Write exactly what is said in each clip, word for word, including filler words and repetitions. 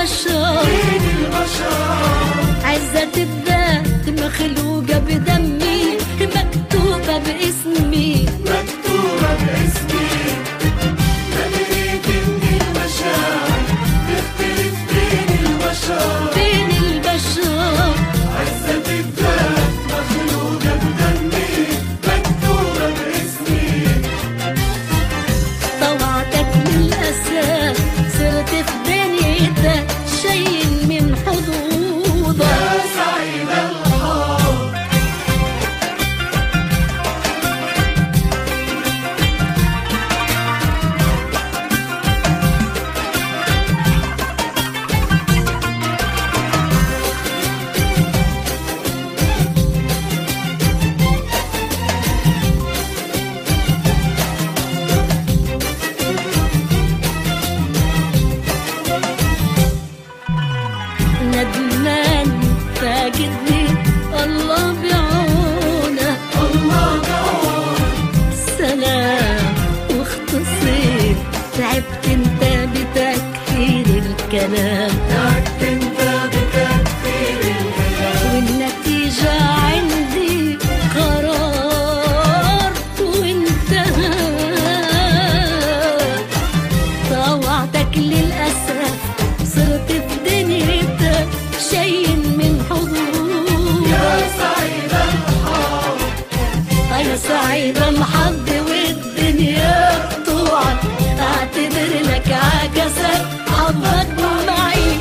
البشر عزة الذات مخلوقة بدمي مكتوبة باسمي مكتوبة باسمي. مدريت إن المشاعر تختلف بين البشر بين البشر عزة الذات مخلوقة بدمي مكتوبة باسمي. طوعتك للأسف صرت في دنيتك شيء من حظوظك يا سعيد الحظ. ندمان فاقدني الله بعونه الله بعونك. سلام واختصير تعبت انت بتكفير الكلام تعبت انت بتكفير الكلام. والنتيجة عندي قرار وانتهى. طوعتك للأسف صرت في دنيتك شيء من حظوظك يا سعيد الحظ. يا سعيد الحظ والدنيا بتوعك اعتبر لك عكست حظك معي.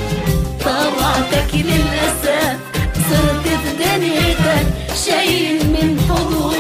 طوعتك للأسف صرت في دنيتك شيء من حظوظك